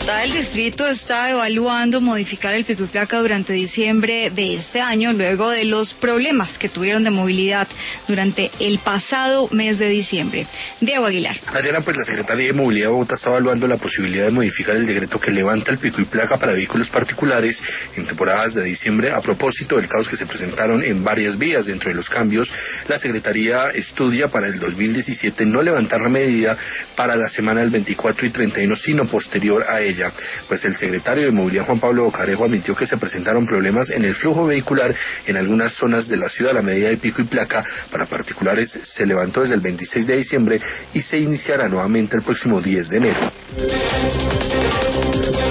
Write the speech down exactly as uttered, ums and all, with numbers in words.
Bogotá, el distrito está evaluando modificar el pico y placa durante diciembre de este año, luego de los problemas que tuvieron de movilidad durante el pasado mes de diciembre. Diego Aguilar. Adriana, pues la Secretaría de Movilidad de Bogotá está evaluando la posibilidad de modificar el decreto que levanta el pico y placa para vehículos particulares en temporadas de diciembre a propósito del caos que se presentaron en varias vías. Dentro de los cambios, la Secretaría estudia para el dos mil diecisiete no levantar la medida para la semana del veinticuatro y treinta y uno, sino posterior a ella. Pues el secretario de Movilidad, Juan Pablo Bocarejo, admitió que se presentaron problemas en el flujo vehicular en algunas zonas de la ciudad. La medida de pico y placa para particulares se levantó desde el veintiséis de diciembre y se iniciará nuevamente el próximo diez de enero.